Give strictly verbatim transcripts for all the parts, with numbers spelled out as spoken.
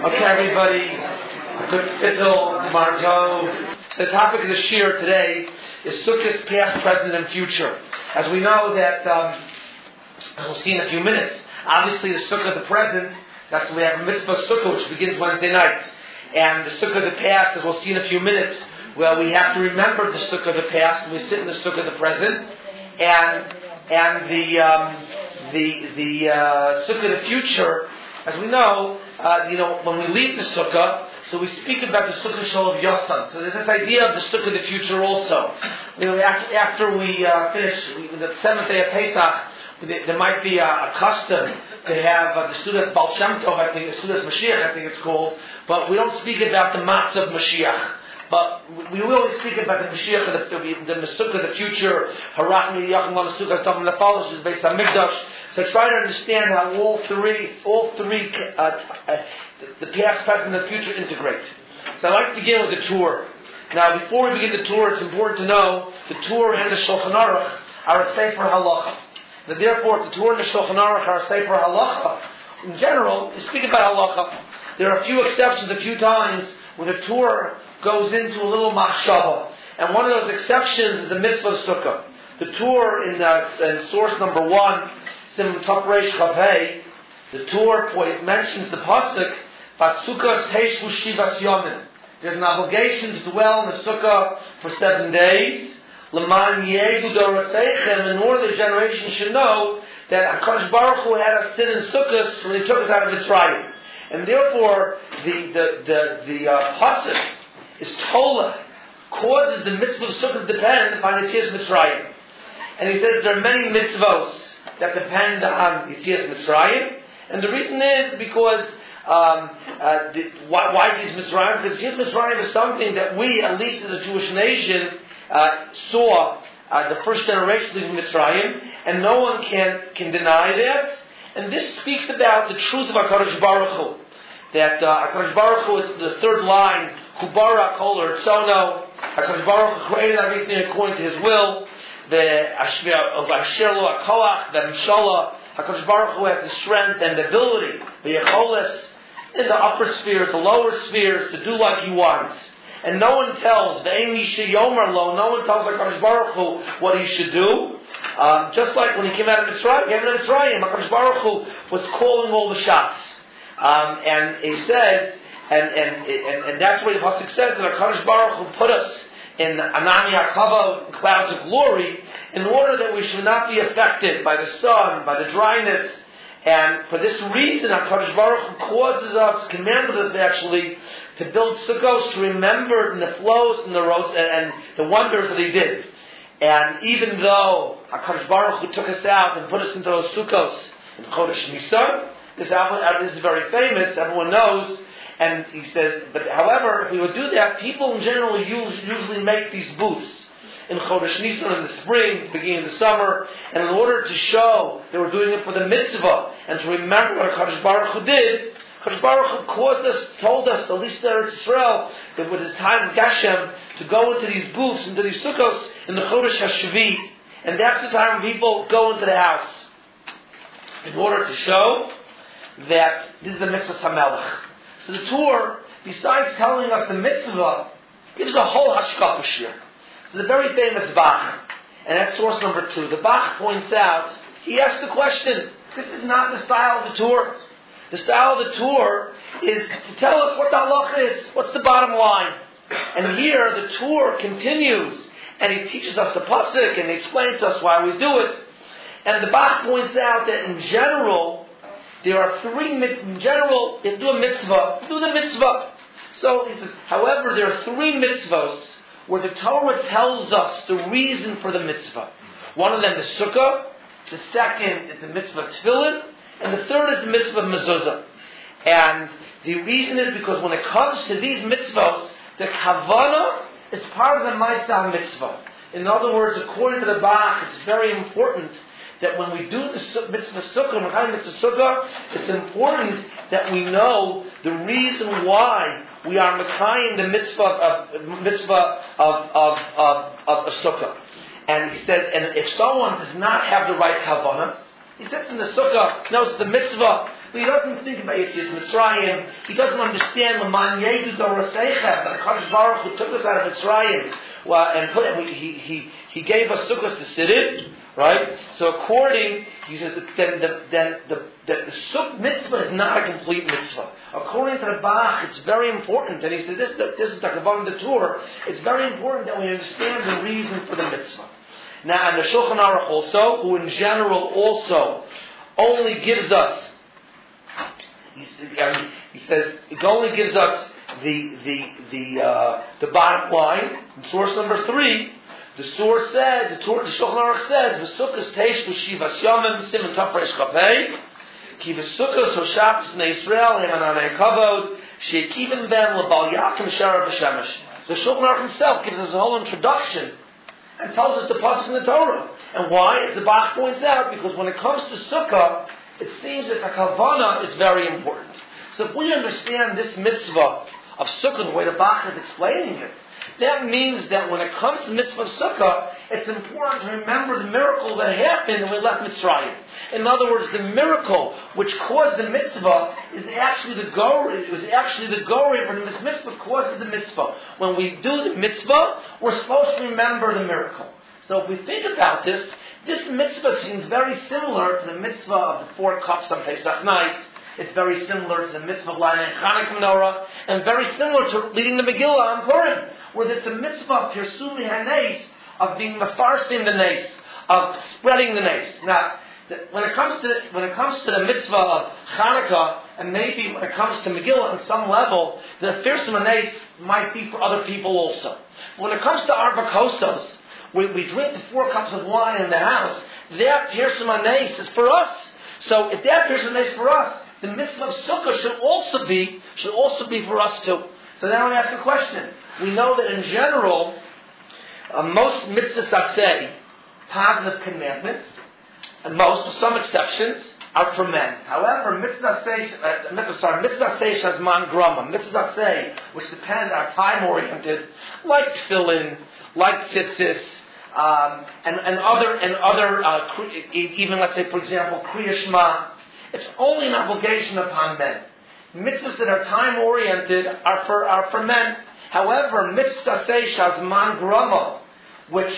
Okay, everybody, good fiddle, Margot. The topic of the shir today is Sukkah's past, present, and future. As we know that, um, as we'll see in a few minutes, obviously the Sukkah of the present, that's we have Mitzvah Sukkah, which begins Wednesday night. And the Sukkah of the past, as we'll see in a few minutes, well, we have to remember the Sukkah of the past, and we sit in the Sukkah of the present. And and the um, the the uh, Sukkah of the future, as we know, uh, you know, when we leave the Sukkah, so we speak about the Sukkah Shol of Yosan. So there's this idea of the Sukkah of the future also. You know, after, after we uh, finish we, the seventh day of Pesach, there might be a, a custom to have uh, the Sudas Baal Shem Tov, I think, the Sudas Mashiach, I think it's called, but we don't speak about the Matzah of Mashiach. But we will always speak about the Mashiach, the, the, the Sukkah of the future, Harach Miyachim Lam Sukkah Stam Nefal, which is based on Mikdash. So try to understand how all three, all three, uh, uh, the, the past, present, and the future integrate. So I'd like to begin with the tour. Now, before we begin the tour, it's important to know the tour and the Shulchan Aruch are a Sefer Halacha. Now, therefore, the tour and the Shulchan Aruch are a Sefer Halacha. In general, we speak about Halacha. There are a few exceptions, a few times where the tour goes into a little machshava. And one of those exceptions is the mitzvah sukkah. The tour in, uh, in source number one, Sim Tov Reish Chav Hei, the tour point mentions the pasuk, Sukkah Teishvu Shivas Yomim. There's an obligation to dwell in the sukkah for seven days. L'man Yehu Doraseichem, in order the generation should know that HaKadosh Baruch Hu had us sit in sukkahs when He took us out of Mitzrayim. And therefore, the the the, the uh, pasuk is Tola, causes the mitzvah of Sukkah to depend upon Yetzias Mitzrayim. And he says there are many mitzvahs that depend on Yetzias Mitzrayim. And the reason is because, um, uh, the, why, why Yetzias Mitzrayim? Because Yetzias Mitzrayim is something that we, at least as a Jewish nation, uh, saw uh, the first generation leaving Mitzrayim, and no one can, can deny that. And this speaks about the truth of HaKadosh Baruch Hu. That uh, HaKadosh Baruch Hu is the third line, Hu bara kol ritzono. HaKadosh Baruch Hu created everything according to His will. The Asher lo hakoach, the Mishala. HaKadosh Baruch Hu has the strength and the ability, the Yecholis, in the upper spheres, the lower spheres, to do like He wants. And no one tells, the Ein Misha Yomer Lo, no one tells HaKadosh Baruch Hu what He should do. Um, just like when He came out of Mitzrayim, came out of Mitzrayim, HaKadosh Baruch Hu was calling all the shots. Um, and He says, and and and, and that's what the pasuk says, that HaKadosh Baruch Hu put us in Anani HaKavod, clouds of glory, in order that we should not be affected by the sun, by the dryness. And for this reason, HaKadosh Baruch Hu causes us, commanded us actually, to build sukkos, to remember in the flows and the rose, and, and the wonders that He did. And even though HaKadosh Baruch Hu took us out and put us into those sukkos in Chodesh Nisan, this, this is very famous, everyone knows. And he says, but however, if we would do that, people in general use, usually make these booths in Chodesh Nisan in the spring, beginning of the summer, and in order to show they were doing it for the mitzvah and to remember what HaKadosh Baruch Hu did, HaKadosh Baruch Hu caused us, told us, at least in Israel, that with His time of Gashem, to go into these booths, into these sukkos, in the Chodesh HaShvi, and that's the time when people go into the house, in order to show that this is the mitzvah HaMelech. So the tour, besides telling us the mitzvah, gives a whole hashkafa shir. So the very famous Bach, and that's source number two. The Bach points out, he asks the question, this is not the style of the tour. The style of the tour is to tell us what the halach is, what's the bottom line. And here the tour continues, and he teaches us the pasuk, and he explains to us why we do it. And the Bach points out that in general, there are three, in general, if you do a mitzvah, do the mitzvah. So he says, however, there are three mitzvahs where the Torah tells us the reason for the mitzvah. One of them is sukkah, the second is the mitzvah of tefillin, and the third is the mitzvah of mezuzah. And the reason is because when it comes to these mitzvahs, the kavanah is part of the Maaseh mitzvah. In other words, according to the Bach, it's very important that when we do the mitzvah sukkah, Mekayim mitzvah sukkah, it's important that we know the reason why we are Mekayim the mitzvah of mitzvah of of of, of a sukkah. And he says, and if someone does not have the right kavanah, he sits in the sukkah, knows the mitzvah but he doesn't think about Yetzias Mitzrayim. He doesn't understand L'man Yedu Doraseichem, that HaKadosh Baruch Hu took us out of Mitzrayim well, and put, and we, he, he, he gave us sukkahs to sit in, right? So according, he says, then the, then the, the, the sukkah mitzvah is not a complete mitzvah. According to the Bach, it's very important, and he said, this, this is the Kavan the Torah, it's very important that we understand the reason for the mitzvah. Now, and the Shulchan Aruch also, who in general also only gives us, he, I mean, he says, it only gives us the the the uh, the bottom line. In source number three, the source says, the, Torah, the Shulchan Aruch says, "V'sukkos teish v'shivas yomim siman tafresh kafei ki v'sukkos hoshapas b'nei Yisrael hemananei kavod she'ekivim ben lebal yakim shara b'shemesh." The Shulchan Aruch himself gives us a whole introduction and tells us the pasuk in the Torah. And why? As the Bach points out, because when it comes to sukkah, it seems that the kavanah is very important. So if we understand this mitzvah of sukkah, the way the Bach is explaining it, that means that when it comes to the mitzvah of sukkah, it's important to remember the miracle that happened when we left Mitzrayim. In other words, the miracle which caused the mitzvah is actually the go. It was actually the go for the mitzvah causes the mitzvah. When we do the mitzvah, we're supposed to remember the miracle. So if we think about this, this mitzvah seems very similar to the mitzvah of the four cups on Pesach night. It's very similar to the mitzvah of lighting Chanukah menorah, and very similar to reading the Megillah on Purim, where it's a mitzvah of Pirsumi HaNeis, of being mefarsim the Neis, of spreading the Neis. Now, the, when it comes to when it comes to the mitzvah of Chanukah, and maybe when it comes to Megillah on some level, the Pirsum HaNeis might be for other people also. When it comes to Arba Kosos, we, we drink the four cups of wine in the house, that Pirsum HaNeis is for us. So if that Pirsum HaNeis is for us, the mitzvah of sukkah should also be should also be for us too. So now we ask the question. We know that in general, uh, most mitzvahs aseh, positive commandments, and most, with some exceptions, are for men. However, mitzvah aseh, uh, mitzvah, sorry, mitzvah aseh shazman grama, mitzvah aseh, which depend are time oriented, like tefillin, like tzitzis, um, and and other and other uh, even let's say for example Kriya Shema. It's only an obligation upon men. Mitzvahs that are time-oriented are for are for men. However, mitzvah say shazman grama, which,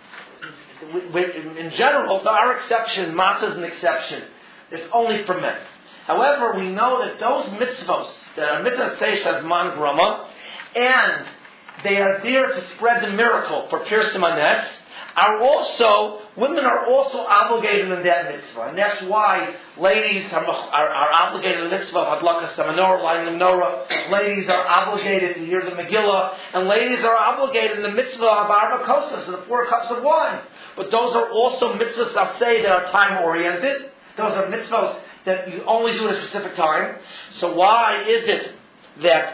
in general, there are exceptions. Matzah is an exception. It's only for men. However, we know that those mitzvahs that are mitzvah say shazman grama, and they are there to spread the miracle for Pirsum HaNes, are also, women are also obligated in that mitzvah. And that's why ladies are, are, are obligated in the mitzvah of Hadlakas HaMenorah, lighting the menorah. Ladies are obligated to hear the Megillah. And ladies are obligated in the mitzvah of Arba Kosas, the four cups of wine. But those are also mitzvahs, I'll say, that are time-oriented. Those are mitzvahs that you only do at a specific time. So why is it that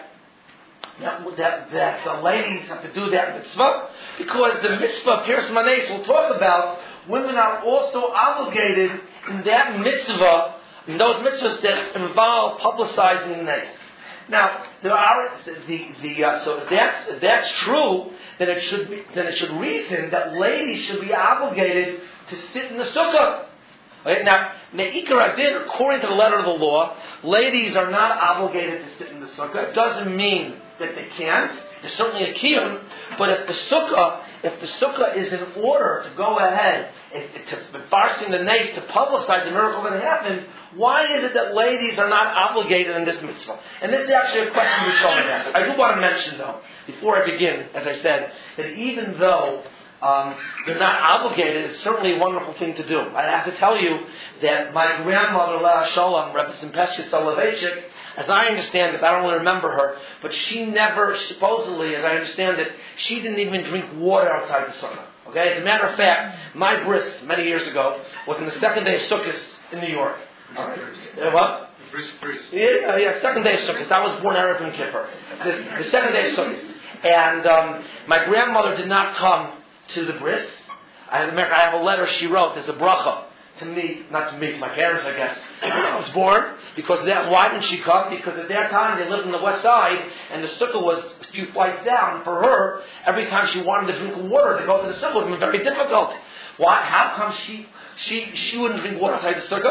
That, that, that the ladies have to do that mitzvah? Because the mitzvah, Pirsum HaNeis, we'll talk about, women are also obligated in that mitzvah, in those mitzvahs that involve publicizing the Neis. Now, there are the the uh, so if that's if that's true, then it should be then it should reason that ladies should be obligated to sit in the sukkah. Okay? Now, Me'ikar Adin, according to the letter of the law, ladies are not obligated to sit in the sukkah. It doesn't mean that they can't. There's certainly a kiyum, but if the sukkah, if the sukkah is in order to go ahead if, to farsing the Neis to publicize the miracle that happened, why is it that ladies are not obligated in this mitzvah? And this is actually a question we're showing us. I do want to mention, though, before I begin, as I said, that even though Um, they're not obligated, it's certainly a wonderful thing to do. I have to tell you that my grandmother, Leah Sholem, Rebbe Simpeshka Soloveitchik, as I understand it, I don't really remember her, but she never, supposedly, as I understand it, she didn't even drink water outside the sukkah. Okay? As a matter of fact, my bris, many years ago, was on the second day of Sukkot in New York. All right. Uh, what? Bris, bris. Yeah, uh, yeah, second day of Sukkot. I was born Erev Yom Kippur. The, the second day of Sukkot. And um, my grandmother did not come to the bris. I have, I have a letter she wrote. There's a bracha to me, not to me, to my parents, I guess. When I was born, because of that, why didn't she come? Because at that time they lived on the west side, and the sukkah was a few flights down. For her, every time she wanted to drink water to go to the sukkah, it would be very difficult. Why? How come she she she wouldn't drink water outside the sukkah?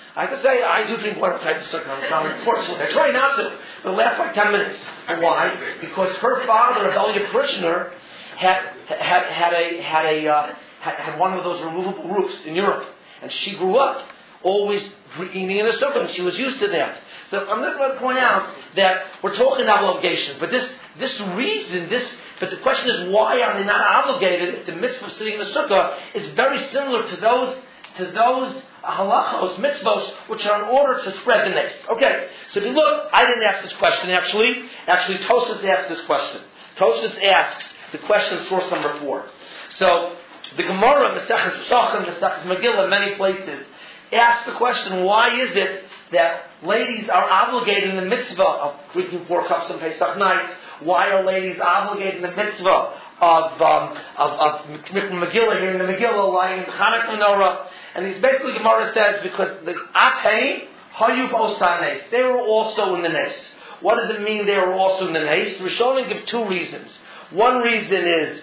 I have to say, I do drink water outside the sukkah. Unfortunately, I try not to, but it lasts like ten minutes. Why? Because her father, a Belia parishioner, had had had a had a uh, had, had one of those removable roofs in Europe, and she grew up always eating in a sukkah, and she was used to that. So I'm just going to point out that we're talking about obligations, but this this reason, this but the question is, why are they not obligated if the mitzvah of sitting in the sukkah is very similar to those to those halachos, mitzvos, which are in order to spread the nes. Okay, so if you look, I didn't ask this question actually. Actually, Tosfos asked this question. Tosfos asks the question, source number four. So the Gemara, Maseches Pesachim, Maseches Megillah, in many places, asks the question: why is it that ladies are obligated in the mitzvah of drinking four cups on Pesach night? Why are ladies obligated in the mitzvah of um, of, of Megillah here in the Megillah, lying in the Chanukah menorah? And he's basically, Gemara says, because the Apein Hayuv Osanes, they were also in the nes. What does it mean they were also in the nes? Rishonim give two reasons. One reason is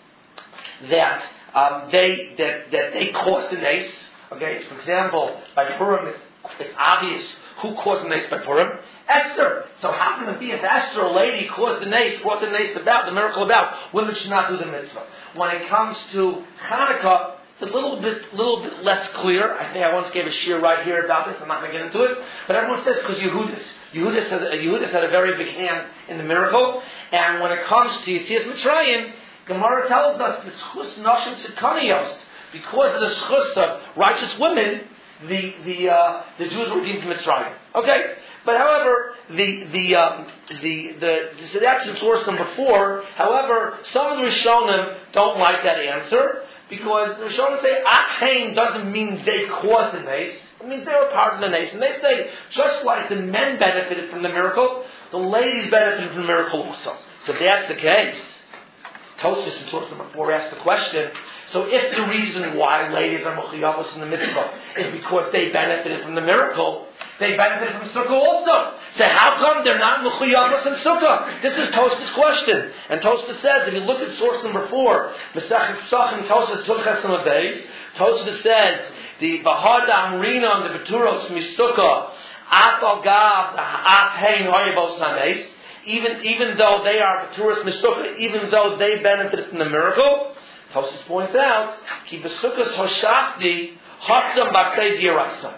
that um, they that, that they caused the nes. Okay, for example, by Purim, it's, it's obvious who caused the nes by Purim. Esther. So how can it be if Esther, a lady, caused the nes, brought the nes about, the miracle about, women should not do the mitzvah? When it comes to Hanukkah, it's a little bit little bit less clear. I think I once gave a shir right here about this. I'm not going to get into it. But everyone says because Yehudis. Yehudis, has, Yehudis had a very big hand in the miracle. And when it comes to Yetzias Mitzrayim, Gemara tells us the schus nashim tzidkaniyos, because of the schus of righteous women, the the uh, the Jews were redeemed from Mitzrayim. Okay, but however, the the um, the the so that's in source number four. However, some of the Rishonim don't like that answer because the Rishonim say Achaim doesn't mean they caused the nes. It means they were part of the nes, and they say just like the men benefited from the miracle, the ladies benefited from the miracle also. So if that's the case, Tosfos in source number four asks the question. So if the reason why ladies are mechuyavos in the mitzvah is because they benefited from the miracle, they benefited from sukkah also. So how come they're not mechuyavos in sukkah? This is Tosfos' question. And Tosfos says, if you look at source number four, Maseches Pesachim, Tosfos Tuches Amud Beis, Tosfos says, the Bahada Amrina and the Beturos Misukkah, Afal Gav, Apein Hoyabos Names, even even though they are Beturos Misukkah, even though they benefited from the miracle, Tosfos points out, Ki Besukkos Hoshafti Hasam Basei Diraisa.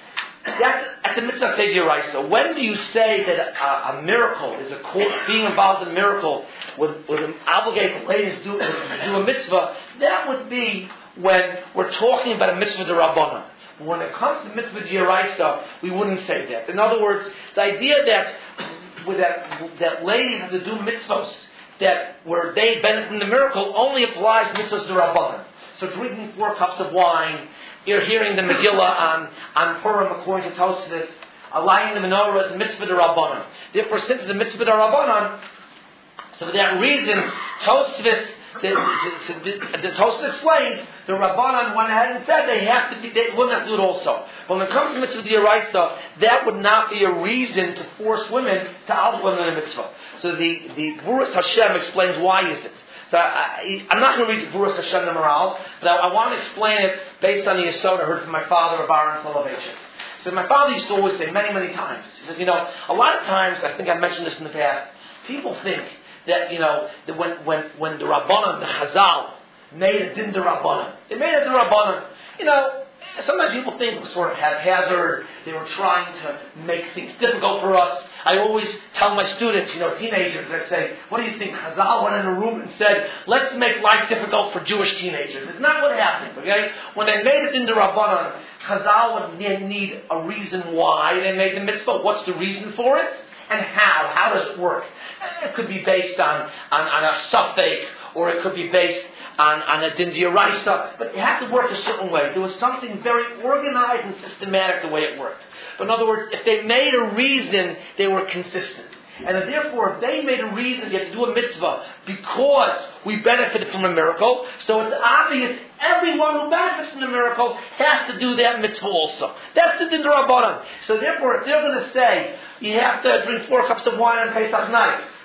That's at the mitzvah Basei Diraisa. When do you say that a, a miracle is a being involved in a miracle would, would obligate the ladies to do, to do a mitzvah? That would be when we're talking about a mitzvah d'Rabbanan. When it comes to mitzvah d'Oraisa, we wouldn't say that. In other words, the idea that with that that ladies have to do mitzvahs that where they benefit from the miracle only applies to mitzvahs d'Rabbanan. So drinking four cups of wine, you're hearing the Megillah on, on Purim according to Tosfos, aligning the menorah is mitzvah d'Rabbanan. Therefore, since it's a mitzvah d'Rabbanan, so for that reason, Tosfos the, the, the Tosfos explains the Rabbanan went ahead and said they have to, they wouldn't have to do it also. But when it comes to mitzvah d'Oraisa, that would not be a reason to force women to obligate in the mitzvah. So the the Gevuras Hashem explains why is it. So I, I'm not going to read the Gevuras Hashem the Moral, but I, I want to explain it based on the Yesod I heard from my father, Rabbi Soloveitchik. So my father used to always say many, many times, he said, you know, a lot of times, I think I mentioned this in the past, people think that, you know, that when, when, when the Rabbanan, the Chazal, made a din Rabbanan, they made a din Rabbanan. You know, sometimes people think it was sort of haphazard, they were trying to make things difficult for us. I always tell my students, you know, teenagers, I say, what do you think? Chazal went in a room and said, let's make life difficult for Jewish teenagers. It's not what happened, okay? When they made it in the Rabbanan, Chazal would need a reason why they made the mitzvah. What's the reason for it? And how? How does it work? It could be based on, on, on a suffix, or it could be based on, on a din d'Oraisa, but it had to work a certain way. There was something very organized and systematic the way it worked. But in other words, if they made a reason, they were consistent. And therefore, if they made a reason you have to do a mitzvah because we benefited from a miracle, so it's obvious everyone who benefits from the miracle has to do that mitzvah also. That's the din d'Rabbanan. So therefore, if they're going to say you have to drink four cups of wine on Pesach night,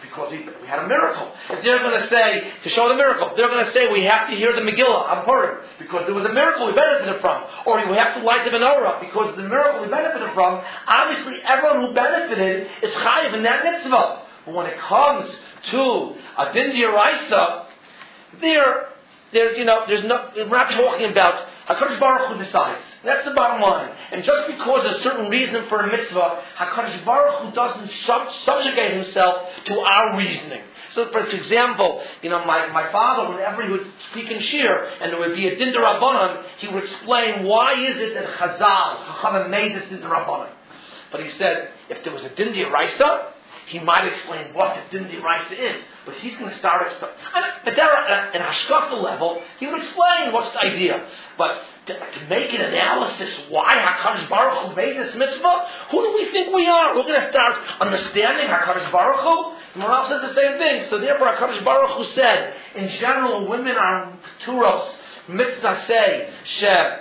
because we, we had a miracle. If they're going to say, to show the miracle, they're going to say we have to hear the Megillah on Purim because there was a miracle we benefited from. Or we have to light the menorah because of the miracle we benefited from. Obviously, everyone who benefited is chayiv in that mitzvah. But when it comes to a din d'oraisa, there, there's, you know, there's no, we're not talking about HaKadosh Baruch Hu decides. That's the bottom line. And just because there's a certain reason for a mitzvah, HaKadosh Baruch Hu doesn't sub- subjugate himself to our reasoning. So, for example, you know, my, my father, whenever he would speak in Shir, and there would be a din d'Rabbanan, he would explain why is it that Chazal, Chachamim made this din d'Rabbanan. But he said, if there was a din d'Oraisa, he might explain what the din d'Oraisa is. But he's going to start at but there, at an hashkafa level, he would explain what's the idea. But to, to make an analysis why HaKadosh Baruch Hu made this mitzvah, who do we think we are? We're going to start understanding HaKadosh Baruch Hu? And Maral says the same thing. So therefore HaKadosh Baruch Hu said, in general, women are turos, mitzvah say, she,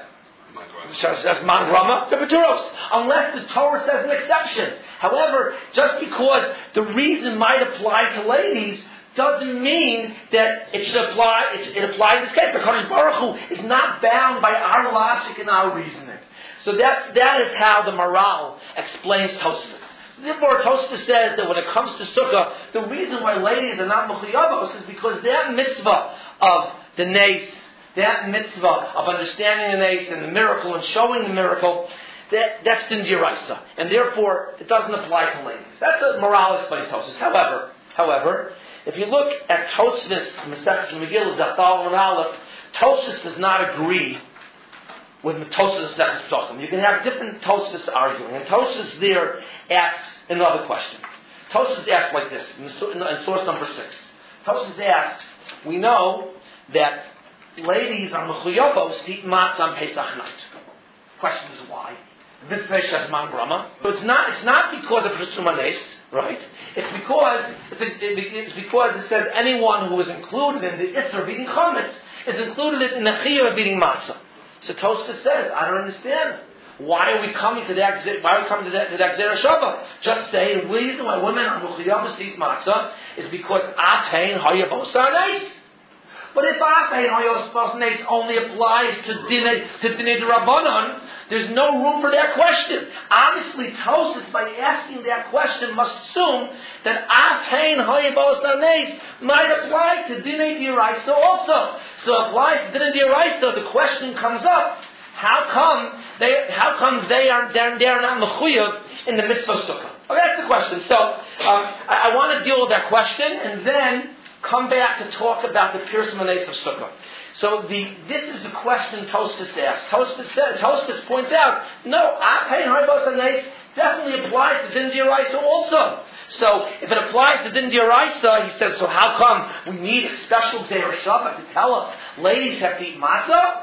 Says man grama, unless the Torah says an exception. However, just because the reason might apply to ladies doesn't mean that it should apply. It, it applies in this case. Because Baruch Hu is not bound by our logic and our reasoning. So that's that is how the Maral explains Tosfos. Therefore, Tosfos says that when it comes to Sukkah, the reason why ladies are not mechuyavos is because that mitzvah of the nes, that mitzvah of understanding the nes and the miracle and showing the miracle, that, that's din d'oraisa. And therefore, it doesn't apply to ladies. That's what Maral explains Tosfos. However, however, if you look at Tosfos, Masechtas Megillah, Daf and Aleph, Tosfos does not agree with Tosfos Masechtas Pesachim. You can have different Tosfos arguing. And Tosfos there asks another question. Tosfos asks like this, in, in source number six. Tosfos asks, we know that ladies are mechuyavos to eat matzah on Pesach night. Question is why? So it's not. It's not because of Pesumanes, right? It's because it's, it's because it says anyone who is included in the Isser of eating chametz is included in the chiyuv of eating matzah. So Tosfos says, I don't understand. Why are we coming to that? Why are we coming to that? To that Gzera Shabbat? Just say the reason why women are mechuyavos to eat matzah is because apein hayavos arneis. But if Apein Hayos Nes only applies to Dinei to Dinei Rabbanon, there's no room for that question. Obviously, Tosfos, by asking that question, must assume that Apein Hayos Nes might apply to Dinei D'Oraisa also. So, it applies to Dinei D'Oraisa. The question comes up: How come they? How come they are they're, they're not mechuyev in the mitzvah sukkah? Okay, that's the question. So, um, I, I want to deal with that question, and then come back to talk about the Pirsum Manes of Sukkah. So the this is the question Tosfos asks. Tosfos says, Tosfos points out, no, Apein Hayos Anes definitely applies to Din D'Oraisa also. So if it applies to Din D'Oraisa, he says, so how come we need a special Gzera Shabbat to tell us ladies have to eat matzah?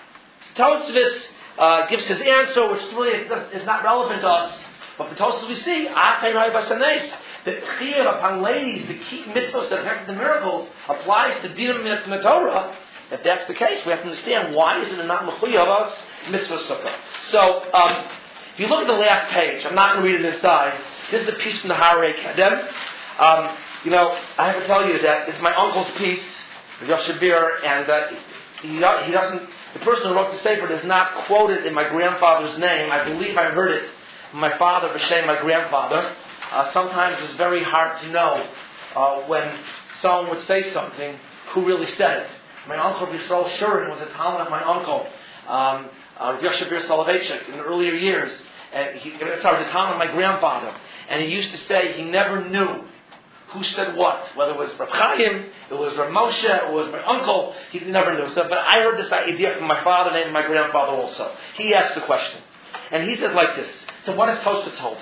Tosfos uh, gives his answer, which really is not relevant to us. But for Tosfos we see, Apein Hayos Anes, the chiyuv upon ladies, the key mitzvahs that affect the miracles, applies to dinam mitzvah Torah. If that's the case, we have to understand why is it not mechuyavos mitzvah sukkah. So, um, if you look at the last page, I'm not going to read it inside. This is the piece from the Harei Kedem. Um, you know, I have to tell you that it's my uncle's piece, Yoshe Bir, and uh, he, he doesn't. The person who wrote the sefer does not quote it in my grandfather's name. I believe I heard it from my father, V'shem, my grandfather. Uh, sometimes it's very hard to know uh, when someone would say something who really said it. My uncle Yisrael Shurin was a talmid of my uncle, um, uh, Yoshe Bir Soloveitchik, in the earlier years. And he, sorry, was a talmid of my grandfather. And he used to say he never knew who said what, whether it was Rav Chaim, it was Rav Moshe, it was my uncle. He never knew. So, but I heard this idea from my father and my grandfather also. He asked the question, and he says like this. So, what does Tosfos hold?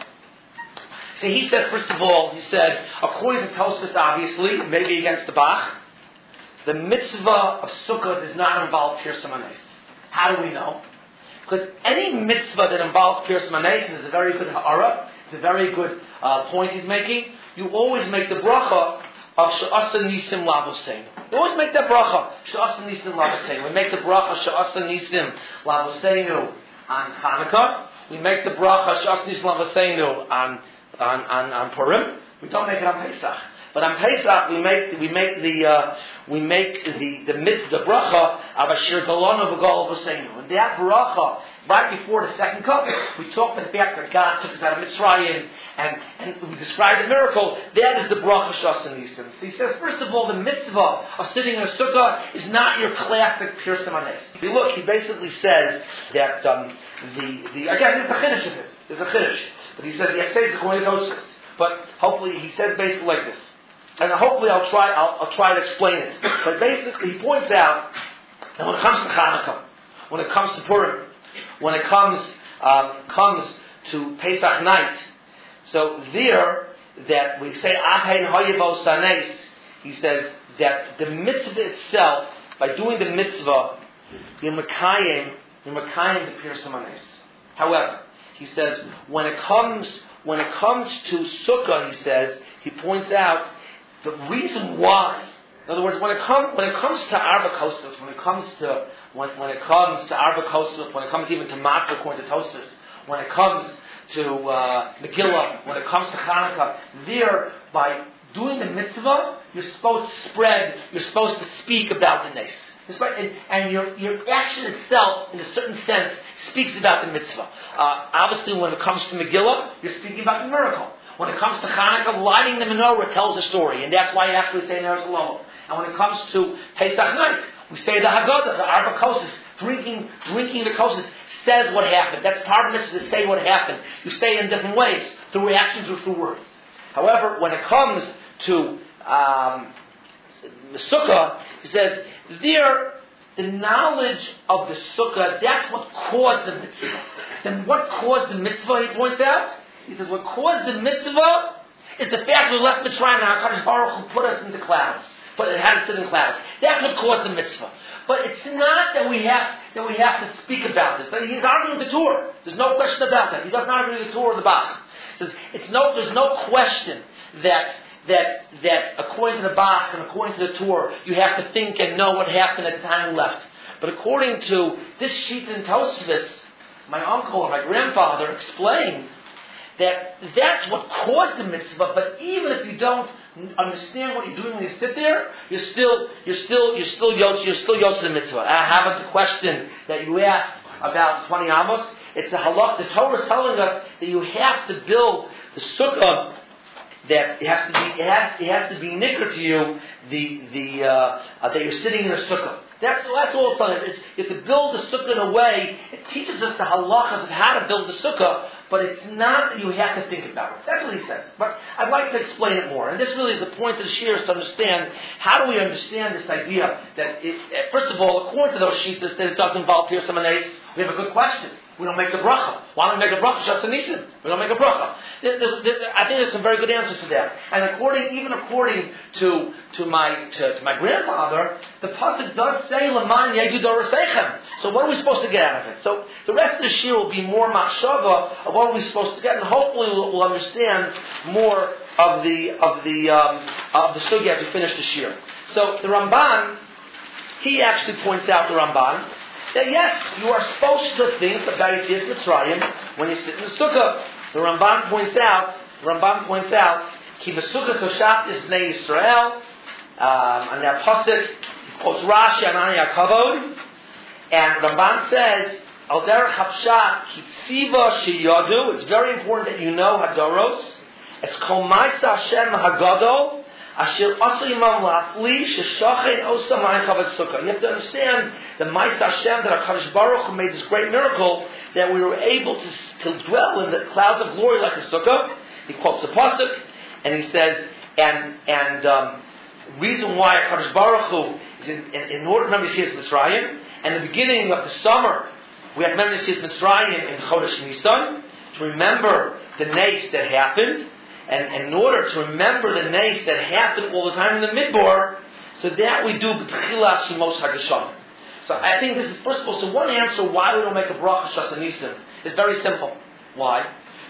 So he said, first of all, he said, according to Tosfos, obviously, maybe against the Bach, the mitzvah of Sukkah does not involve Pirsum Manes. How do we know? Because any mitzvah that involves Pirsum Manes, and is a very good ha'ara, it's a very good uh, point he's making, you always make the bracha of She'asa Nisim Lavoseinu. You always make that bracha, She'asa Nisim Lavoseinu. We make the bracha She'asa Nisim Lavoseinu on Hanukkah. We make the bracha She'asa Nisim Lavoseinu on On, on, on Purim. We don't make it on Pesach. But on Pesach we make we make the uh, we make the the mitzvah the bracha of Asher Galonu V'Gol V'Seinu. And that bracha, right before the second covenant, we talk about the fact that God took us out of Mitzrayim, and, and we describe the miracle. That is the bracha Shas Nisim. So he says, first of all, the mitzvah of sitting in a sukkah is not your classic Pirsum Anes. If you look, he basically says that um, the the again, there's a chiddush of this. There's a chiddush, but he says the Yechsei is going to go to. But hopefully, he says basically like this, and hopefully I'll try I'll, I'll try to explain it. But basically, he points out that when it comes to Chanukah, when it comes to Purim, when it comes um, comes to Pesach night, so there that we say Apein Hayavo Sanes, he says that the mitzvah itself, by doing the mitzvah, you're Mekayim, you're Mekayim the Pirsum Anes. However, he says when it comes when it comes to Sukkah, he says he points out the reason why. In other words, when it comes when it comes to Arba Kosov, when it comes to when, when it comes to Arba Kosov, when it comes even to Matzah according to Tosfos, when it comes to uh, Megillah, when it comes to Chanukah, there by doing the mitzvah, you're supposed to spread, you're supposed to speak about the nes. And, and your, your action itself, in a certain sense, speaks about the mitzvah. Uh, obviously, when it comes to Megillah, you're speaking about the miracle. When it comes to Chanukah, lighting the menorah tells a story, and that's why you actually say Ner Shalom. And when it comes to Pesach night, we say the Haggadah, the Arba Kosas, drinking, drinking the Kosas, says what happened. That's part of it, to say what happened. You say it in different ways, through reactions or through words. However, when it comes to um, the Sukkah, he says, there, the knowledge of the Sukkah, that's what caused the mitzvah. Then what caused the mitzvah, he points out? He says, what caused the mitzvah is the fact we left Mitzrayim and HaKadosh Baruch Hu put us into clouds. But it had to sit in clouds. That's what caused the mitzvah. But it's not that we have that we have to speak about this. He's arguing the Torah. There's no question about that. He doesn't argue the Torah or the Bach. He says, it's no, there's no question that that that according to the Bach and according to the Torah, you have to think and know what happened at the time we left. But according to this sheet in Tosfos, my uncle or my grandfather explained that that's what caused the mitzvah. But even if you don't understand what you're doing when you sit there, you're still you're still you're still yotz you're still yotz the mitzvah. I have the question that you asked about twenty amos. It's a halach. The Torah is telling us that you have to build the sukkah. That it has to be it has, it has to be nicker to you the the uh, uh, that you're sitting in a sukkah. That's that's all it's telling us. It's, you have to build the sukkah in a way. It teaches us the halachas of how to build the sukkah, but it's not that you have to think about it. That's what he says. But I'd like to explain it more. And this really is the point of the shir, is to understand how do we understand this idea that it, first of all, according to those sheets, that it doesn't involve Pirsum Anes. We have a good question. We don't make the bracha. Why don't we make a bracha? Just a nisim. We don't make a bracha. There, there, there, I think there's some very good answers to that. And according, even according to to my to, to my grandfather, the pasuk does say L'man yedu dorasechem. So what are we supposed to get out of it? So the rest of the shir will be more machshava of what are we supposed to get, and hopefully we'll, we'll understand more of the of the um, of the sugya as we finish the shir. So the Ramban, he actually points out the Ramban. That yes, you are supposed to think about Yetzias Mitzrayim when you sit in the sukkah. The Ramban points out, the Ramban points out, Ki v'sukkah soshat is bnei Yisrael, um, and that pasuk quotes Rashi and Ani HaKavod, and Ramban says, Al derech hapshat ki tziva sheyadu. It's very important that you know Hadoros. Es kol ma'isa Hashem hagadol. You have to understand the Ma'aseh Hashem, that HaKadosh Baruch Hu made this great miracle that we were able to, to dwell in the clouds of glory like a sukkah. He quotes the pasuk and he says, and and um, reason why HaKadosh Baruch Hu is in, in, in order to remember Yetzias Mitzrayim, and the beginning of the summer we have remember Yetzias Mitzrayim in Chodesh Nisan to remember the nes that happened. And in order to remember the nes that happened all the time in the Midbar, so that we do b'tchila shemos hagasham. So I think this is, first of all, so one answer why we don't make a bracha shas nisim is very simple. Why?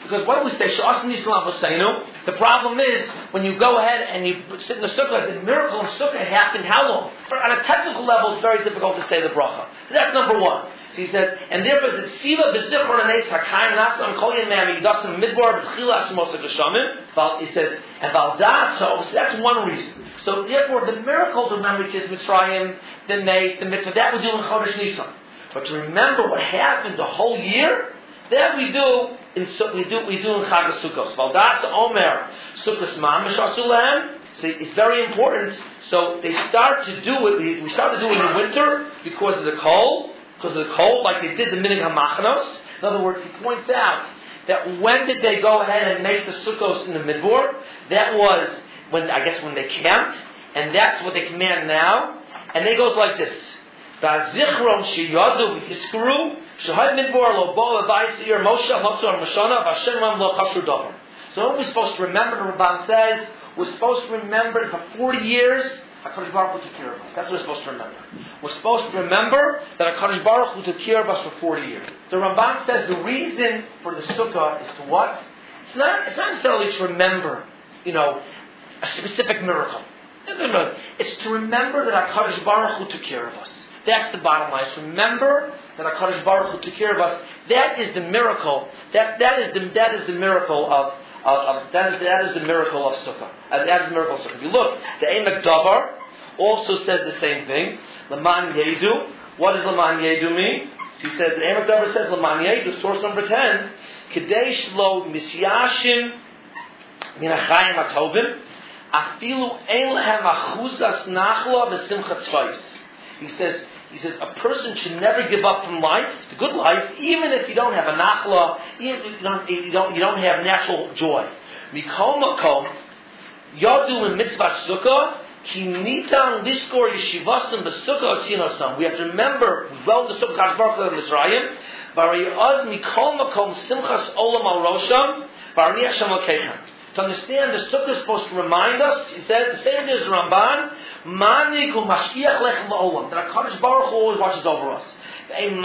Because what do we say? Sh'asim Yisrael Hosseinu. The problem is, when you go ahead and you sit in the sukkah, the miracle in sukkah happened how long? For, on a technical level, it's very difficult to say the bracha. So that's number one. So he says, and therefore, it's Tziva B'Zichron Anes HaKayim Nasam Kol Yemei Yidasim Midbar B'Tchila Ashimosa Geshamim. He says, and Valdas, so that's one reason. So therefore, the miracle to remember is Mitzrayim, the Mace, the Mitzvah, that we do in Chodesh Nisan. But to remember what happened the whole year, that we do in we do we do in Chag Sukkos. Valdas Omer Sukkos Mamish Asulam. So it's very important. So they start to do it. We, we start to do it in the winter because of the cold, because of the cold, like they did the Minig Hamachnos. In other words, he points out that when did they go ahead and make the Sukkos in the Midbar? That was when I guess when they camped, and that's what they command now. And it goes like this. Vazichron sheyadu v'yiskuru shehad midbar lo bo v'vayisir Moshe Motzor Mashana v'Hashem Ram lo chasur davar. So what we're supposed to remember, the Ramban says, we're supposed to remember for forty years HaKadosh Baruch Hu took care of us. That's what we're supposed to remember. We're supposed to remember that HaKadosh Baruch Hu took care of us for forty years. The Ramban says the reason for the sukkah is to what? It's not. It's not necessarily to remember, you know, a specific miracle. No, no, no. It's to remember that HaKadosh Baruch Hu took care of us. That's the bottom line. So remember that HaKadosh Baruch Hu took care of us. That is the miracle. That that is the that is the miracle of, of, of that is that is the miracle of Sukkah. Uh, that is the miracle of Sukkah. If you look, the Emek Davar also says the same thing. Laman Yedu. What does Laman Yedu mean? He says the Emek Davar says Laman Yedu. Source number ten. Kadesh lo misyashim min achayim atovim afilu ein lehem achuzas nachla v'simchat tzvayis. He says. He says a person should never give up from life, the good life, even if you don't have a nachla, even if you don't, you don't, you don't have natural joy. Mikol makom, yadu in mitzvah sukkah, ki nitan liskor yeshivasim b'sukkah otzinosam. We have to remember, well, the sukkah Kadosh Baruch Hu of Mitzrayim, v'ariyaz mikol makom simchas olam al rosham, v'arniach sham al keichem. To understand, the sukkah is supposed to remind us, he says, the same as the Ramban, Manik hu mashkiach lechem la'olam, that HaKadosh Baruch Hu always watches over us. And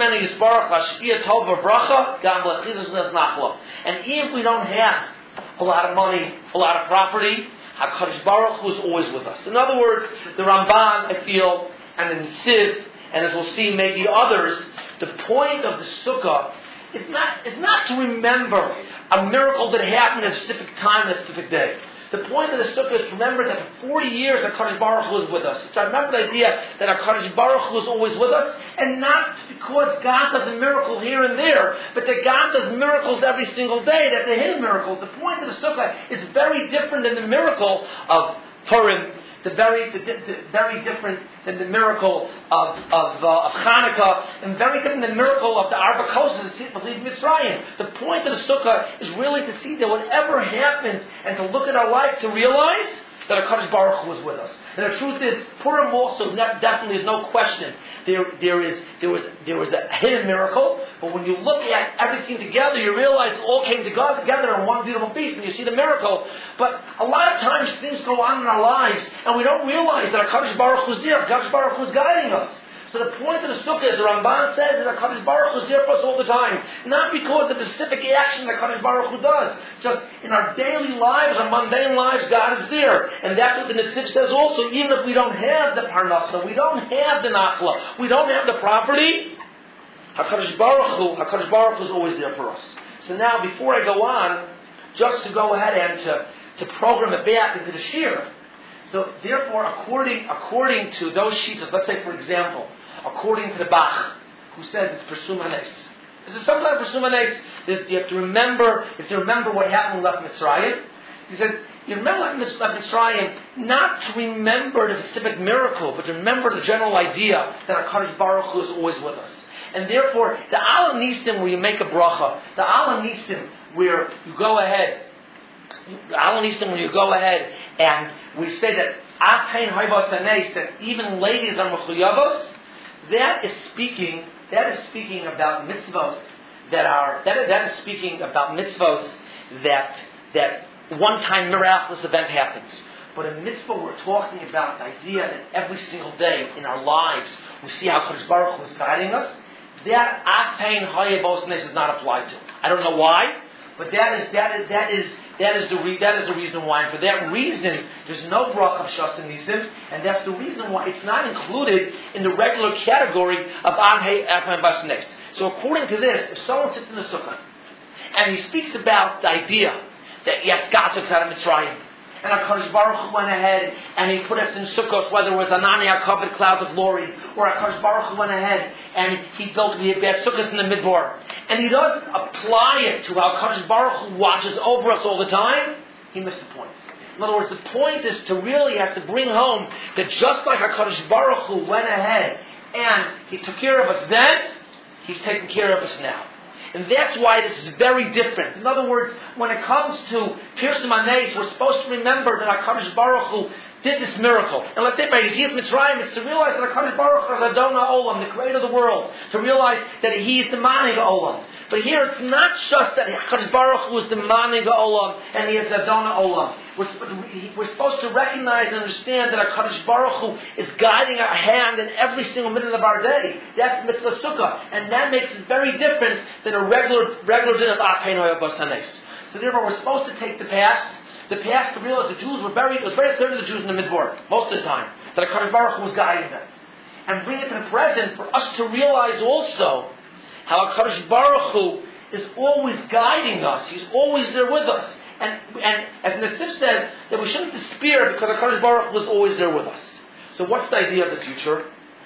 even if we don't have a lot of money, a lot of property, HaKadosh Baruch Hu is always with us. In other words, the Ramban, I feel, and the Nitziv, and as we'll see maybe others, the point of the sukkah is not, is not to remember a miracle that happened at a specific time, at a specific day. The point of the sukkah is to remember that for forty years HaKadosh Baruch Hu is with us. To remember the idea that HaKadosh Baruch Hu is always with us, and not because God does a miracle here and there, but that God does miracles every single day, that they're His miracles. The point of the sukkah is very different than the miracle of Purim, the very, the, the, very different than the miracle of of, uh, of Hanukkah, and very different than the miracle of the Arba Kosas of Mitzrayim. The point of the sukkah is really to see that whatever happens, and to look at our life to realize that HaKadosh Baruch Hu is with us. And the truth is, Purim also definitely is no question. There, there is, there was, there was a hidden miracle. But when you look at everything together, you realize it all came together in one beautiful piece, and you see the miracle. But a lot of times things go on in our lives, and we don't realize that HaKadosh Baruch Hu is there. HaKadosh Baruch Hu is guiding us. So the point of the sukkah, as the Ramban says, is that HaKadosh Baruch Hu is there for us all the time. Not because of the specific action that HaKadosh Baruch Hu does. Just in our daily lives, our mundane lives, God is there. And that's what the Nitziv says also. Even if we don't have the Parnasa, we don't have the Nachla, we don't have the property, HaKadosh Baruch Hu, HaKadosh Baruch Hu is always there for us. So now, before I go on, just to go ahead and to, to program it back into the Shir. So therefore, according according to those shitas, let's say for example, according to the Bach, who says it's Persum Hanes. Is it some kind of Persum Hanes? You have to remember, you have to remember what happened with Mitzrayim. He says, you remember left Mitzrayim not to remember the specific miracle, but to remember the general idea that HaKadosh Baruch Hu is always with us. And therefore, the Ala Nisim where you make a bracha, the Ala Nisim where you go ahead, Ala Nisim where you go ahead and we say that Apein Haivos Hanes, that even ladies are Mechuyavos, that is speaking, that is speaking about mitzvos that are, that, that is speaking about mitzvos that, that one time miraculous event happens. But in mitzvah we're talking about the idea that every single day in our lives we see how Kadosh Baruch Hu is guiding us. That Apein Haivos Hanes is not applied to. I don't know why, But that is that is that is that is the re, that is the reason why. And for that reason, there's no bracha of Shas and Nisim, and that's the reason why it's not included in the regular category of Anhei Afan Bas Next. So according to this, if someone sits in the sukkah and he speaks about the idea that yes, God took us out of Mitzrayim, and HaKadosh Baruch Hu went ahead and He put us in Sukkot, whether it was Anani HaKavod, clouds of glory, or HaKadosh Baruch Hu went ahead and He built the bad Sukkot in the Midbar, and He doesn't apply it to how HaKadosh Baruch Hu watches over us all the time, he missed the point. In other words, the point is to really has to bring home that just like HaKadosh Baruch Hu went ahead and He took care of us then, He's taking care of us now. And that's why this is very different. In other words, when it comes to Pirsim Anes, we're supposed to remember that HaKadosh Baruch Hu did this miracle. And let's say by Yetzias Mitzrayim, it's to realize that HaKadosh Baruch Hu is Adon HaOlam, the creator of the world. To realize that He is the Manig HaOlam. But here it's not just that HaKadosh Baruch Hu is the Manig HaOlam and He is Adon HaOlam. We're, we're supposed to recognize and understand that HaKadosh Baruch Hu is guiding our hand in every single minute of our day. That's Mitzvah Sukkah. And that makes it very different than a regular regular din of Apein Hoyabas Hanes. So therefore we're supposed to take the past, the past to realize the Jews were very, it was very clear to the Jews in the Midbar, most of the time, that HaKadosh Baruch Hu was guiding them. And bring it to the present for us to realize also how HaKadosh Baruch Hu is always guiding us. He's always there with us. And, and as Nesif says, that we shouldn't despair because HaKadosh Baruch Hu was always there with us. So what's the idea of the future?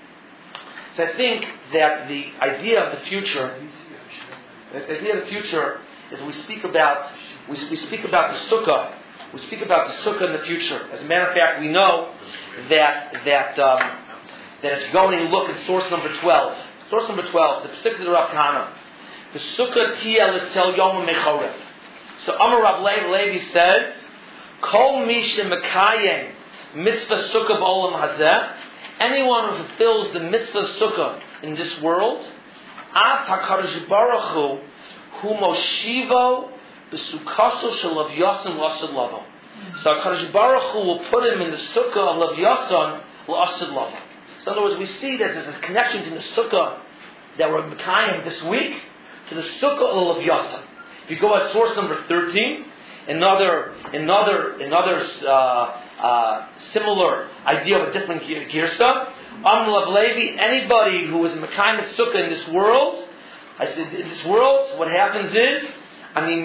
So I think that the idea of the future, the idea of the future is we speak about, we, we speak about the sukkah. We speak about the sukkah in the future. As a matter of fact, we know that that um, that if you go and you look at source number twelve, source number twelve, the Pesach of the Rav Kahana, the sukkah tiyel etzel yom mechoref. So Amar Rav Levi, Levi says, Kol mi shemekayem mitzvah sukkah b'olam hazeh, anyone who fulfills the mitzvah sukkah in this world, at HaKadosh Baruch Hu, hu moshivo b'sukkaso shel Lav Yason l'asad lavo. So HaKadosh Baruch Hu will put him in the sukkah of Lav Yason l'asad lavo. So in other words, we see that there's a connection to the sukkah that we're mekayem this week to the sukkah of Lav Yason. If you go at source number thirteen, another, another, another uh, uh, similar idea of a different girsa. Am Rav Levi, anybody who is a mekayem sukkah in this world, I said, in this world, what happens is, I'm going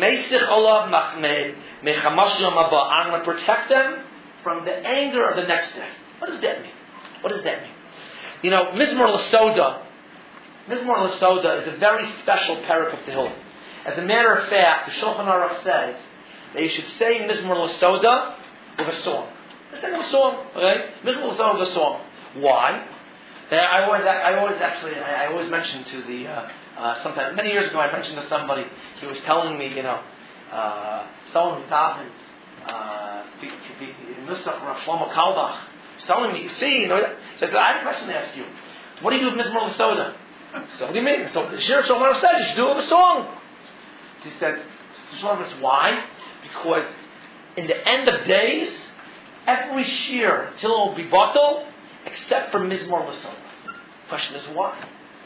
to protect them from the anger of the next day. What does that mean? What does that mean? You know, Mizmor Lasoda, Mizmor Lasoda is a very special parak of Tehillim. As a matter of fact, the Shulchan Aruch says that you should say Mizmor Lasoda with a song. Let's take a song, okay? Mizmor Lasoda with a song. Why? I always, I always actually, I always mention to the, uh, uh, sometime many years ago, I mentioned to somebody. He was telling me, you know, uh, someone who davened, uh, Nusach Rav Shlomo Kalbach, he's telling me, you see, you know, so I said, I have a question to ask you. What do you do with Mizmor Lasoda? So what do you mean? So the Shir Shlomo says you should do it with a song. He said, why? Because in the end of days, every shear till it will be bottled, except for Mizmor Lasoda. Question is why?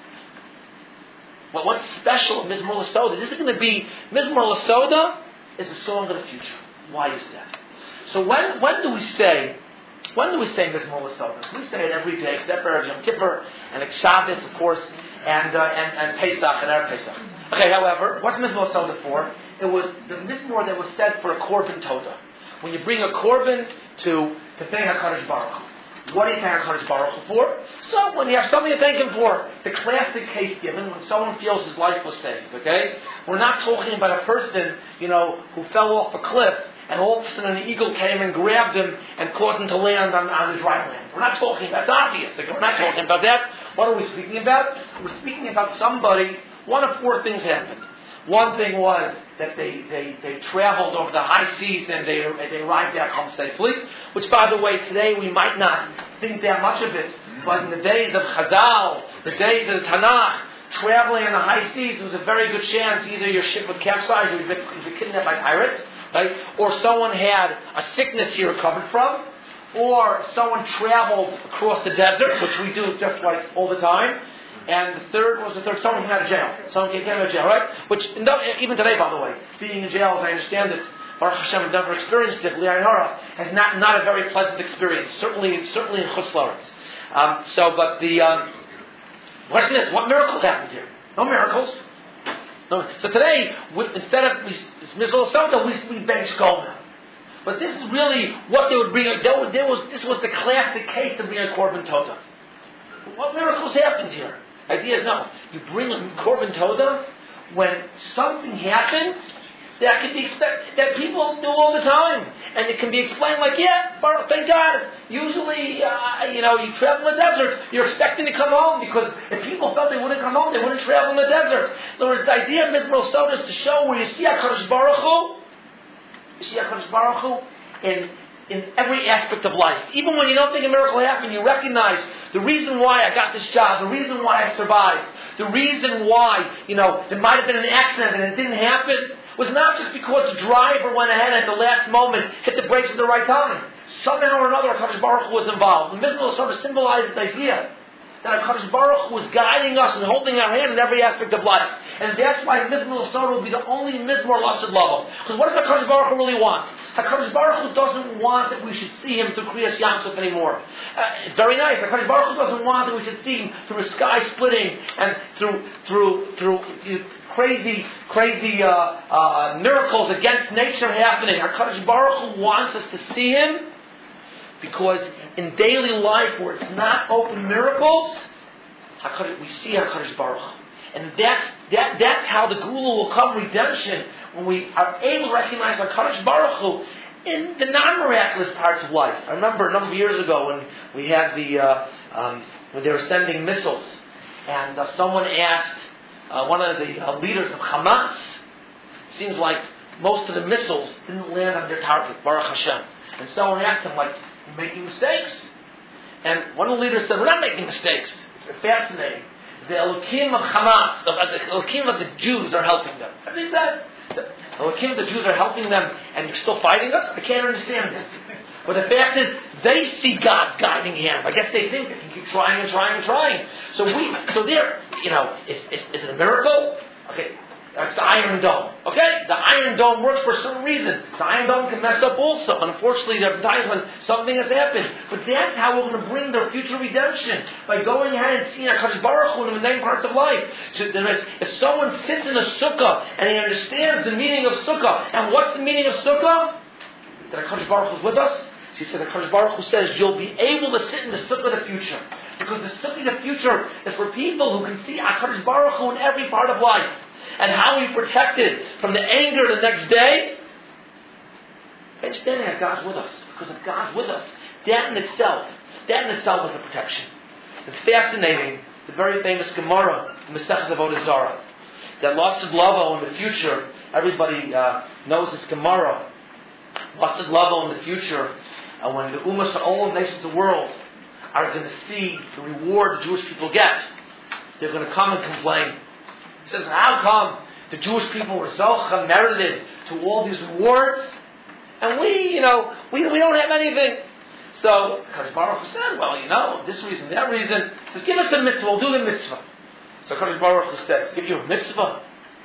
Well, what's special of Mizmor Lasoda? Is this going to be Mizmor Lasoda? Is the song of the future? Why is that? So when when do we say when do we say Mizmor Lasoda? We say it every day, except for Yom Kippur and Shabbos, of course, and uh, and, and Pesach and Erev Pesach. Okay, however, what's Mizmor Lasoda for? It was the Mizmor that was said for a Korban Toda. When you bring a Korban to to thank HaKadosh Baruch Hu. What do you thank HaKadosh Baruch Hu for? So, when you have something to thank Him for, the classic case given, when someone feels his life was saved, okay? We're not talking about a person, you know, who fell off a cliff, and all of a sudden an eagle came and grabbed him and caused him to land on, on his right land. We're not talking about, that's obvious, okay? We're not talking about that. What are we speaking about? We're speaking about somebody, one of four things happened. One thing was that they, they, they traveled over the high seas and they, they arrived back home safely, which, by the way, today we might not think that much of it, but in the days of Chazal, the days of the Tanakh, traveling in the high seas, there was a very good chance either your ship would capsize or you'd be kidnapped by pirates, right? Or someone had a sickness he recovered from, or someone traveled across the desert, which we do just like all the time, And the third was the third, someone came out of jail. Someone came out of jail, right? Which, no, even today, by the way, being in jail, as I understand it, Baruch Hashem, I've never experienced it, Li'ayin Hara, has not, not a very pleasant experience, certainly certainly in Chutz La'aretz. Um, so, but the um, question is, what miracle happened here? No miracles. No. So today, we, instead of Mizrah Soda, we, we bench Gomer. But this is really what they would bring. There was, there was, this was the classic case of being a Korban Toda. What miracles happened here? The idea is no. You bring a Korban Toda when something happens that can be expected, that people do all the time, and it can be explained like, yeah, thank God. Usually, uh, you know, you travel in the desert, you're expecting to come home because if people felt they wouldn't come home, they wouldn't travel in the desert. In other words, the idea of Mizmor Soda is to show where you see HaKadosh Baruch Hu, you see HaKadosh Baruch Hu in in every aspect of life. Even when you don't think a miracle happened, you recognize the reason why I got this job, the reason why I survived, the reason why, you know, there might have been an accident and it didn't happen, was not just because the driver went ahead at the last moment, hit the brakes at the right time. Somehow or another, HaKadosh Baruch Hu was involved. The Mizmor sort of symbolizes the idea that HaKadosh Baruch Hu was guiding us and holding our hand in every aspect of life. And that's why Mizmor Soda will be the only Mizmor Lasad Lavo. Because what does HaKadosh Baruch Hu really want? HaKadosh Baruch Hu doesn't want that we should see Him through Kriyas Yamsuf anymore. Uh, it's very nice. HaKadosh Baruch Hu doesn't want that we should see Him through a sky splitting and through through through uh, crazy crazy uh, uh, miracles against nature happening. HaKadosh Baruch Hu wants us to see Him because in daily life where it's not open miracles, HaKadosh, we see HaKadosh Baruch Hu. And that's, that, that's how the Gula will come, redemption, when we are able to recognize HaKadosh Baruch Hu in the non-miraculous parts of life. I remember a number of years ago when we had the, uh, um, when they were sending missiles, and uh, someone asked uh, one of the uh, leaders of Hamas, it seems like most of the missiles didn't land on their target, Baruch Hashem. And someone asked him, like, you're making mistakes? And one of the leaders said, we're not making mistakes. It's fascinating. The Elokim of Hamas, the, the Elokim of the Jews are helping them. What is that? The Elokim of the Jews are helping them and you're still fighting us? I can't understand it. But the fact is, they see God's guiding hand. I guess they think they can keep trying and trying and trying. So we, so they're, you know, is, is, is it a miracle? Okay, that's the Iron Dome. Okay? The Iron Dome works for some reason. The Iron Dome can mess up also. Unfortunately, there are times when something has happened. But that's how we're going to bring their future redemption. By going ahead and seeing HaKadosh Baruch Hu in the main parts of life. So there is, if someone sits in a sukkah and he understands the meaning of sukkah, and what's the meaning of sukkah? That HaKadosh Baruch Hu is with us. He said, HaKadosh Baruch Hu says, you'll be able to sit in the sukkah of the future. Because the sukkah of the future is for people who can see HaKadosh Baruch Hu in every part of life. And how we protected from the anger the next day. Understanding that God's with us. Because if God's with us, that in itself, that in itself is a protection. It's fascinating. It's a very famous Gemara, the Masechus Avodah Zarah. That Lasad Lavo in the future, everybody uh, knows this Gemara. Lasad Lavo in the future, uh, when the Ummahs from all nations of the world are going to see the reward the Jewish people get, they're going to come and complain. He says, how come the Jewish people were so merited to all these rewards, and we, you know, we we don't have anything? So Kadosh Baruch Hu said, well, you know, this reason, that reason. He says, give us a mitzvah, we'll do the mitzvah. So Kadosh Baruch Hu says, give you a mitzvah.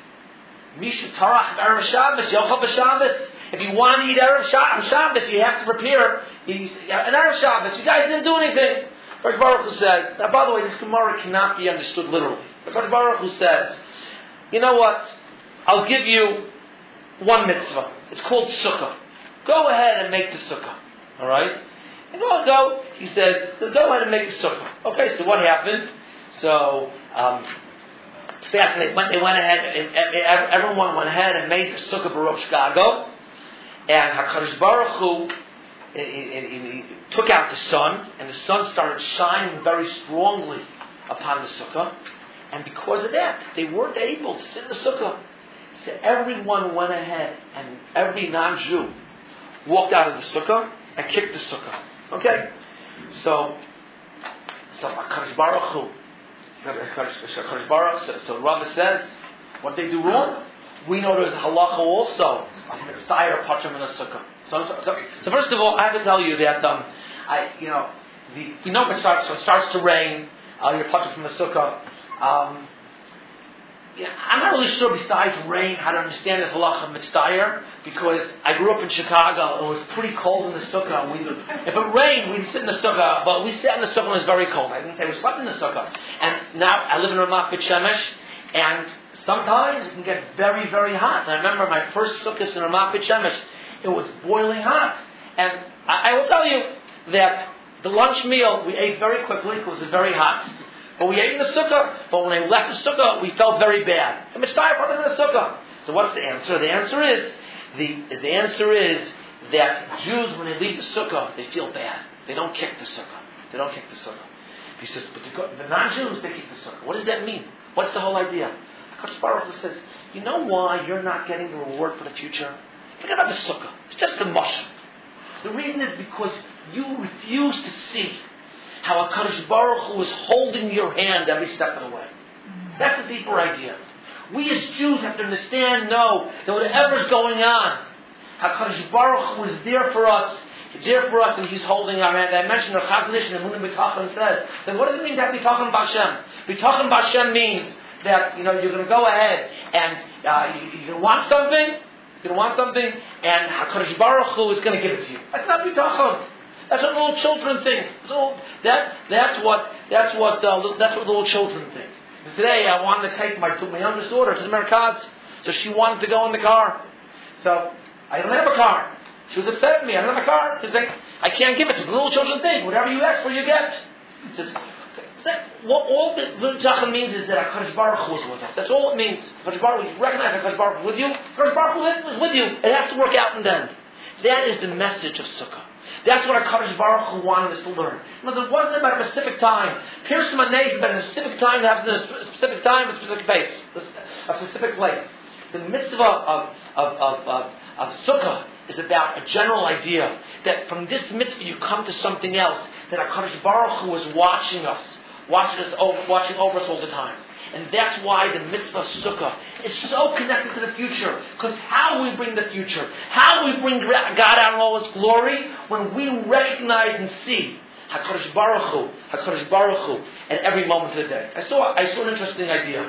Mishu tarach erev Shabbos, yochel b'Shabbos. If you want to eat erev Shabbos, you have to prepare an erev Shabbos. You guys didn't do anything. Kadosh Baruch Hu says. Now, by the way, this Gemara cannot be understood literally. Kadosh Baruch Hu says, you know what? I'll give you one mitzvah. It's called sukkah. Go ahead and make the sukkah. All right? And go, go. He says, go ahead and make the sukkah. Okay, so what happened? So, um, fascinating. They went ahead, and everyone went ahead and made the sukkah Barosh Gago. And HaKadosh Baruch Hu he, he, he took out the sun, and the sun started shining very strongly upon the sukkah. And because of that, they weren't able to sit in the sukkah. So everyone went ahead, and every non-Jew walked out of the sukkah and kicked the sukkah. Okay? So, so HaKadosh Baruch Hu, HaKadosh Baruch Hu, so Rava says, what they do wrong? We know there's a halacha also, Mitzayir Pachim in a sukkah. So, so, so first of all, I have to tell you that, um, I, you know, the, you know, when it starts, when it starts to rain, uh, you're Pachim from the sukkah. Um, yeah, I'm not really sure besides rain how to understand this halacha mitzdayer, because I grew up in Chicago. It was pretty cold in the sukkah. We, if it rained, we'd sit in the sukkah, but we sat in the sukkah when it was very cold. I didn't say we slept in the sukkah. And now I live in Ramat Beit Shemesh, and sometimes it can get very, very hot. And I remember my first sukkah in Ramat Beit Shemesh, it was boiling hot. And I, I will tell you that the lunch meal we ate very quickly because it was very hot. But we ate in the sukkah, but when I left the sukkah, we felt very bad. And mitzvah put in the sukkah. So what's the answer? The answer is the the answer is that Jews, when they leave the sukkah, they feel bad. They don't kick the sukkah. They don't kick the sukkah. He says, but the, the non-Jews, they kick the sukkah. What does that mean? What's the whole idea? HaKadosh Baruch Hu says, you know why you're not getting the reward for the future? Forget about the sukkah. It's just the mushroom. The reason is because you refuse to see how HaKadosh Baruch Hu is holding your hand every step of the way. That's a deeper idea. We as Jews have to understand, know, that whatever's going on, HaKadosh Baruch Hu is there for us. He's there for us and He's holding our hand. I mentioned the Chazon Ish in Emunah B'Tachon says, that what does it mean to have B'Tachon B'Hashem? B'Tachon B'Hashem means that, you know, you're going to go ahead and uh, you, you're going to want something, you're going to want something, and HaKadosh Baruch Hu is going to give it to you. That's not B'Tachon. That's what little children think. So that that's what that's what uh, that's what little children think. And today I wanted to take my my youngest daughter to the Merkaz, so she wanted to go in the car. So I don't have a car. She was upset at me. I don't have a car. She's like, I can't give it to the little children think. Whatever you ask for, you get. She says, that, what all the Zachan means is that HaKadosh Baruch Hu is with us. That's all it means. HaKadosh Baruch Hu, recognize HaKadosh Baruch Hu with you. HaKadosh Baruch Hu is with you. It has to work out in the end. That is the message of Sukkah. That's what HaKadosh Baruch Hu wanted us to learn. No, it wasn't about a specific time. Pierce my name is about a specific time that happens in a specific time, a specific place, a specific place. The mitzvah of, of, of, of, of Sukkah is about a general idea that from this mitzvah you come to something else, that HaKadosh Baruch Hu is watching us, watching us, over, watching over us all the time. And that's why the mitzvah of Sukkah is so connected to the future. Because how we bring the future, how we bring God out in all His glory, when we recognize and see HaKadosh Baruch Hu, HaKadosh Baruch Hu, at every moment of the day. I saw, I saw an interesting idea.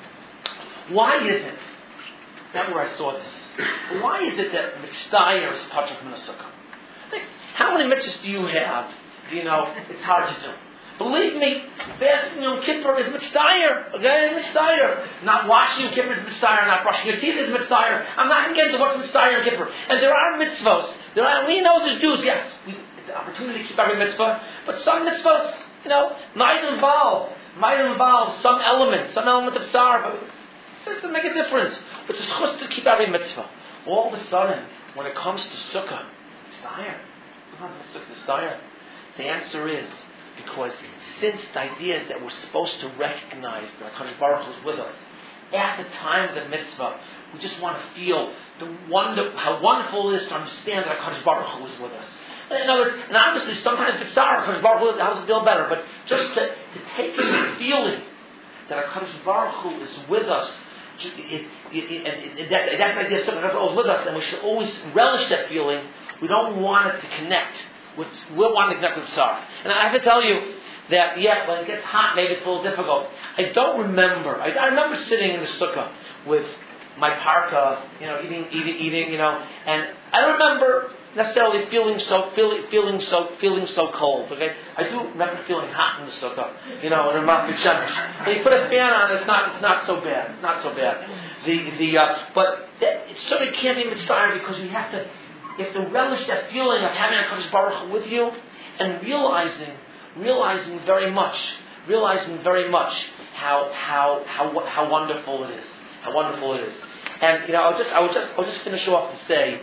Why is it, that's where I saw this, why is it that mitzvah is part of Sukkah? How many mitzvahs do you have? You know, it's hard to do. Believe me, fasting Yom Kippur is mitzdayer. Okay, it's mitzdayer. Not washing Yom Kippur is mitzdayer. Not brushing your teeth is mitzdayer. I'm not going to get into what's mitzdayer Yom Kippur. And there are mitzvahs. There are. We know as Jews, yes, we, it's an opportunity to keep every mitzvah. But some mitzvahs, you know, might involve, might involve some element, some element of sar, but it doesn't make a difference. It's a chus to keep every mitzvah. All of a sudden, when it comes to sukkah, it's mitzdayer. It's mitzdayer. The answer is, because since the idea is that we're supposed to recognize that HaKadosh Baruch Hu is with us, at the time of the mitzvah, we just want to feel the wonder, how wonderful it is to understand that HaKadosh Baruch Hu is with us. In other words, and obviously sometimes it's sorrow, HaKadosh Baruch Hu helps us feel better, but just to, to take in the feeling that HaKadosh Baruch Hu is with us, it, it, it, it, it, that, that's the idea that HaKadosh Baruch Hu is with us, and we should always relish that feeling. We don't want it to connect. With, we'll want to connect with sorrow. And I have to tell you that, yeah, when it gets hot, maybe it's a little difficult. I don't remember. I, I remember sitting in the sukkah with my parka, you know, eating, eating, eating, you know, and I don't remember necessarily feeling so, feeling, feeling so, feeling so cold. Okay, I do remember feeling hot in the sukkah, you know, in Ramat Beit Shemesh. When you put a fan on, it's not, it's not so bad. It's not so bad. The, the, uh, but that, it certainly can't be mitzvah because you have to. You have to relish that feeling of having HaKadosh Baruch Hu with you and realizing, realizing very much, realizing very much how how how how wonderful it is, how wonderful it is. And you know, I'll just I will just I'll just finish off to say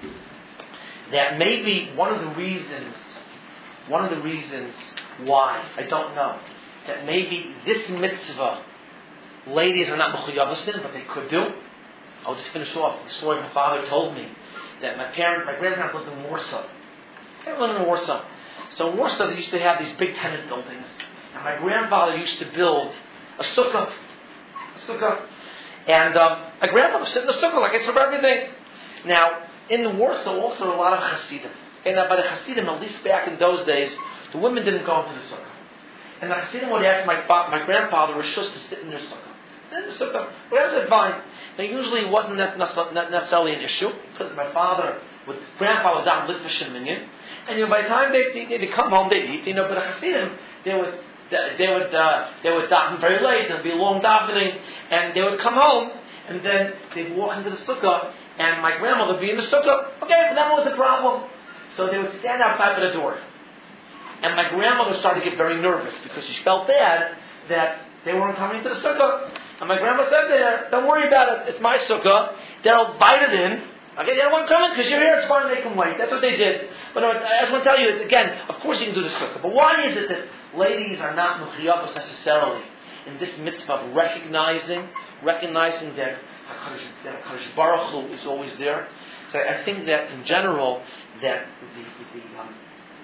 that maybe one of the reasons, one of the reasons why I don't know that maybe this mitzvah, ladies are not mechuyav, but they could do. I'll just finish off the story my father told me. That my parents, my grandparents lived in Warsaw. They lived in Warsaw. So in Warsaw they used to have these big tenant buildings. And my grandfather used to build a sukkah. A sukkah. And um, my grandmother sit in the sukkah like it's for everything. Now, in Warsaw also a lot of Hasidim. And uh, by the Hasidim, at least back in those days, the women didn't go into the sukkah. And the Hasidim would ask my fa- my grandfather Rishus to sit in their sukkah. Sit in the sukkah. Whatever said fine. And usually it wasn't necessarily an issue because my father, would, grandfather, would daven litvish minyan. And you know, by the time they they would come home, they'd eat. You know, but the Hasidim, they would they would uh, they would daven very late. There'd be a long davening, and they would come home, and then they'd walk into the sukkah, and my grandmother would be in the sukkah. Okay, but that was the problem. So they would stand outside by the door. And my grandmother started to get very nervous because she felt bad that they weren't coming to the sukkah. And my grandma said to her, don't worry about it, it's my sukkah. They'll bite it in. Okay, they don't want to come in because you're here, it's fine, they can wait. That's what they did. But I just want to tell you, again, of course you can do the sukkah. But why is it that ladies are not mukhiyavos necessarily in this mitzvah of recognizing, recognizing that HaKadosh Baruch Hu is always there? So I think that in general, that the, the, um,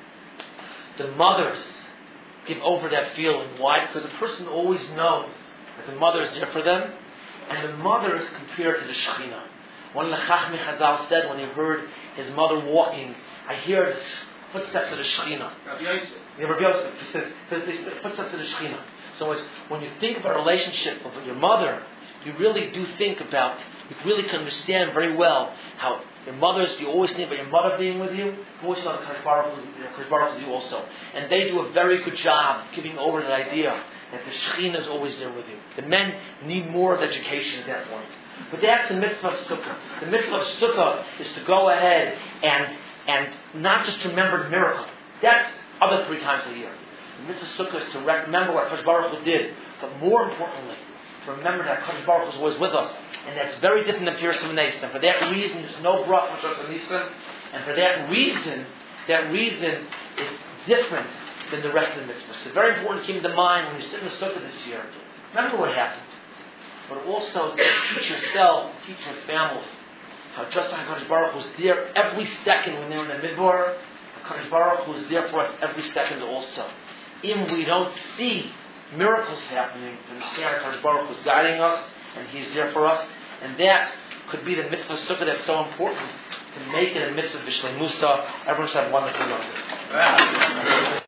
the mothers give over that feeling. Why? Because a person always knows that the mother is there for them, and the mother is compared to the Shekhinah. One of the Chachmei Chazal said when he heard his mother walking, I hear the footsteps of the Shekhinah. Rabbi Yosef. Yeah, Rabbi Yosef. He says, the footsteps of the Shekhinah. So it's, when you think about a relationship with your mother, you really do think about, you really can understand very well how your mother's, you always think about your mother being with you, you always know that Kadosh Baruch Hu is you also. And they do a very good job giving over that idea that the Shekhinah is always there with you. The men need more of education at that point. But that's the mitzvah of Sukkah. The mitzvah of Sukkah is to go ahead and and not just remember the miracle. That's other three times a year. The mitzvah of Sukkah is to remember what Kadosh Baruch Hu did, but more importantly, to remember that Kadosh Baruch Hu is always with us. And that's very different than Pirsum Nes. And for that reason, there's no bracha for Pirsum Nisan. And for that reason, that reason is different than the rest of the mitzvahs. So very important to keep in mind when you sit in the sukkah this year. Remember what happened. But also to teach yourself, teach your family, how just like HaKadosh Baruch Hu is there every second when they're in the midbar, HaKadosh Baruch Hu is there for us every second also. Even we don't see miracles happening, to understand HaKadosh Baruch Hu is guiding us, and He's there for us. And that could be the mitzvah sukkah that's so important to make it a mitzvah b'shlei Musa. Everyone should have one that can